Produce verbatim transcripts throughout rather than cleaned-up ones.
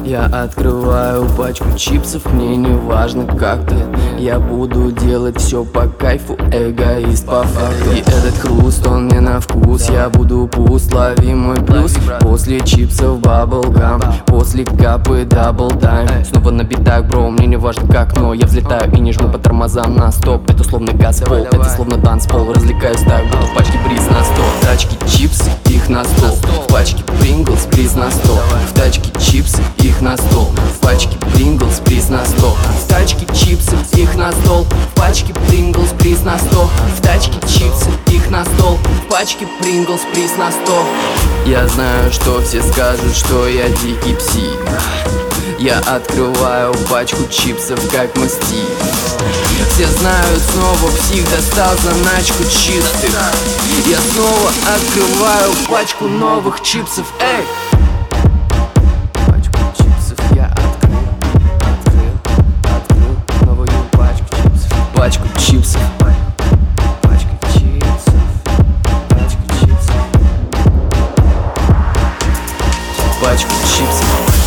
Я открываю пачку чипсов, мне не важно как-то. Я буду делать все по кайфу, эгоист по факту. И этот хруст, он мне на вкус, я буду пуст, лови мой плюс. После чипсов баблгам, после капы дабл тайм. Снова на битах, бро, мне не важно как, но я взлетаю и не жму по тормозам на стоп. Это словно газпол, это словно танцпол. Развлекаюсь так, будто в пачке приз на сто. В тачке чипсы, их на стол. В пачке Принглс, приз на сто. В тачке чипсы, их на стол. В пачке Принглс, приз на сто. В тачке чипсы, их на стол. В пачке Принглс, приз на сто. В тачке чипсы, их на стол. В пачке Принглс, приз на сто. Я знаю, что все скажут, что я дикий псих. Я открываю пачку чипсов, как мастик. Все знают, снова псих достал заначку чистых. Я снова открываю пачку новых чипсов, эй! Пачку чипсов я открыл, открыл, открыл новую пачку чипсов. Пачку чипсов. Пачка чипсов. Пачка чипсов. Пачку чипсов.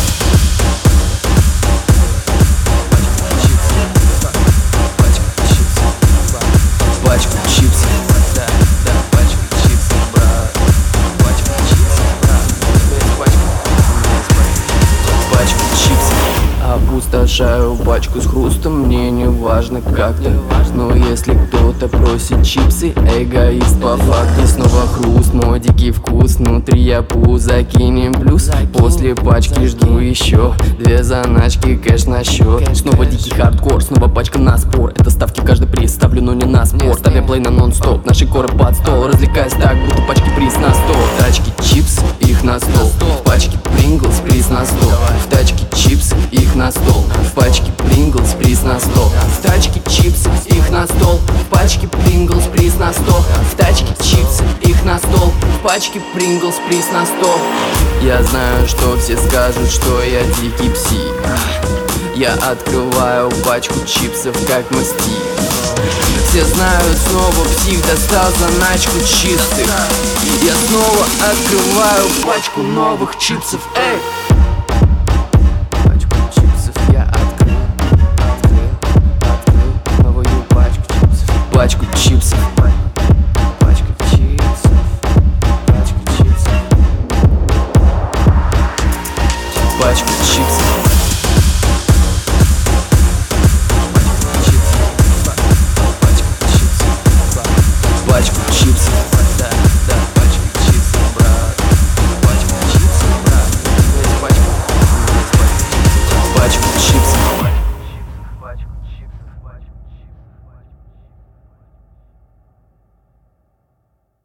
Пачку чипсов, да, да, пачку чипсов, брат. Пачку чипсов, брат. Пачку, пачку чипсов. Опустошаю пачку с хрустом, мне не важно как-то. Но если кто-то просит чипсы, эгоист по факту. Снова хруст, мой дикий вкус, внутри я пуз, закинем плюс. После пачки жду еще две заначки, кэш на счет. Снова дикий хардкор, снова пачка на спор. Это ставки каждый приз, ставлю, но не на спорт. Авиаплей на нон-стоп, наши коры под стол. Развлекаюсь так, будто пачки приз на сто. В тачке чипсы, их на стол. В пачке Принглс, приз на сто. В тачке чипсы, их на стол. В пачке Принглс, приз на сто. В тачке чипсы, их на стол. В пачке Принглс, приз на сто. В тачке чипсы, их на стол. В пачке Принглс, приз на сто. Я знаю, что все скажут, что я дикий псих. Я открываю пачку чипсов, как мастик. Все знают, снова псих достал заначку чистых. Я снова открываю пачку новых чипсов, эй!